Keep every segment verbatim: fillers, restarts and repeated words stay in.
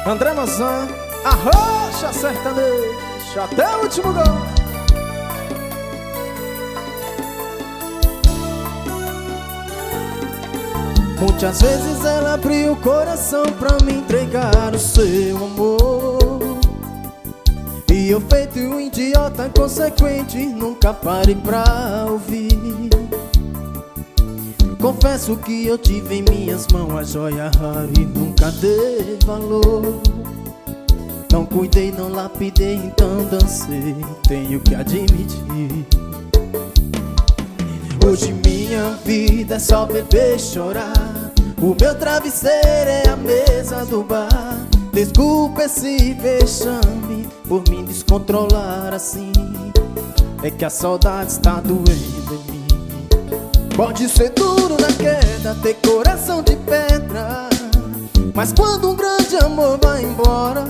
André Mazan, Arrocha Sertaneja, até o último gol. Muitas vezes ela abriu o coração pra me entregar o seu amor, e eu, feito um idiota inconsequente, nunca parei pra ouvir. Confesso que eu tive em minhas mãos a joia rara e nunca dei valor. Não cuidei, não lapidei, então dancei, tenho que admitir. Hoje minha vida é só beber e chorar. O meu travesseiro é a mesa do bar. Desculpa esse vexame por me descontrolar assim. É que a saudade está doendo em mim. Pode ser duro na queda, ter coração de pedra, mas quando um grande amor vai embora,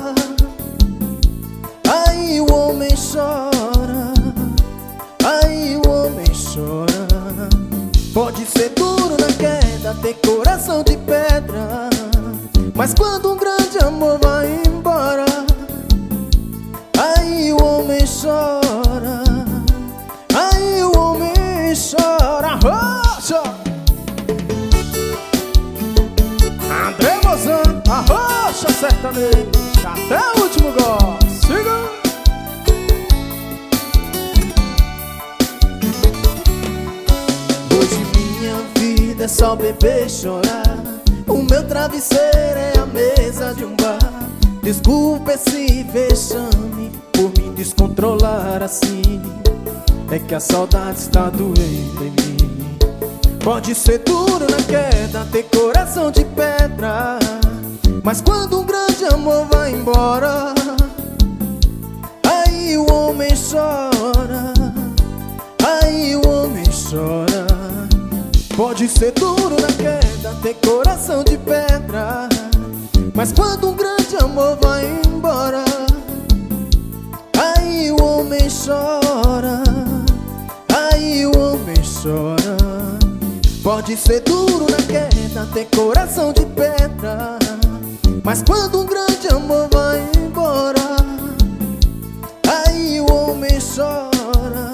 aí o homem chora, aí o homem chora. Pode ser duro na queda, ter coração de pedra, mas quando um grande amor vai embora, aí o homem chora, aí o homem chora. Arrocha! André Mazan, Arrocha Sertaneja, até o último gol. Siga! Hoje minha vida é só beber e chorar. O meu travesseiro é a mesa de um bar. Desculpa esse vexame por me descontrolar assim. É que a saudade está doendo em mim. Pode ser duro na queda, ter coração de pedra, mas quando um grande amor vai embora, aí o homem chora, aí o homem chora. Pode ser duro na queda, ter coração de pedra, mas quando um grande amor vai embora, aí o homem chora, aí o homem chora. Pode ser duro na queda, ter coração de pedra, mas quando um grande amor vai embora, aí o homem chora,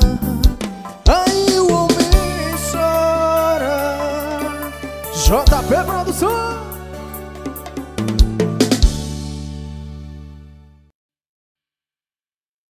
aí o homem chora. J P Produção.